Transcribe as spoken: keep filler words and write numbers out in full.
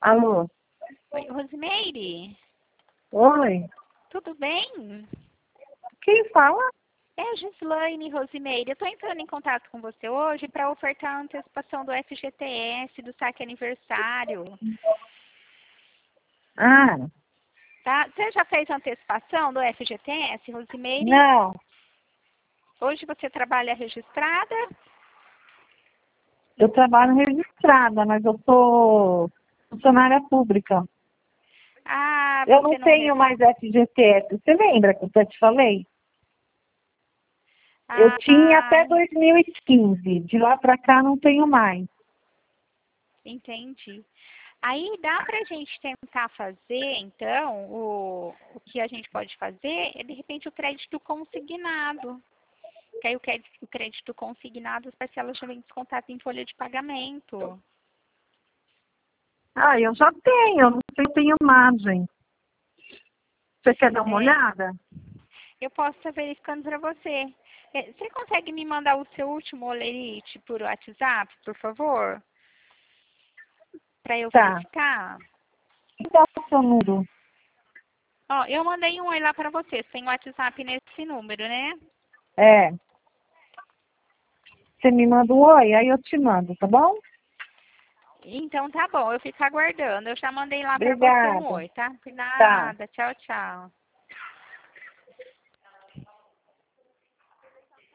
Alô? Oi, Rosimeire? Oi? Tudo bem? Quem fala? É a Gislaine, Rosimeire. Eu estou entrando em contato com você hoje para ofertar a antecipação do F G T S, do saque aniversário. Ah, Tá? Você já fez a antecipação do F G T S, Rosimeire? não. Hoje você trabalha registrada? Eu trabalho registrada, mas eu sou funcionária pública. Ah, Eu você não não... tenho Re... mais F G T S. Você lembra que eu já te falei? Eu tinha Ah, até dois mil e quinze. De lá para cá não tenho mais. entendi. Aí dá para a gente tentar fazer, então, o, o que a gente pode fazer é, de repente, o crédito consignado. Que aí o crédito, o crédito consignado, as parcelas já vêm descontadas em folha de pagamento. Ah, eu já tenho. Eu não sei se eu tenho margem. Você quer dar uma É, olhada? eu posso estar verificando para você. É, você consegue me mandar o seu último olerite por WhatsApp, por favor? Para eu Tá. verificar? Qual é o seu número? Ó, eu mandei um oi lá para você. Tem WhatsApp nesse número, né? É. Você me manda um oi, aí eu te mando, tá bom? Então tá bom, eu fico aguardando. Eu já mandei lá para você um Obrigada. oi, tá? Tá. Nada, tchau, tchau.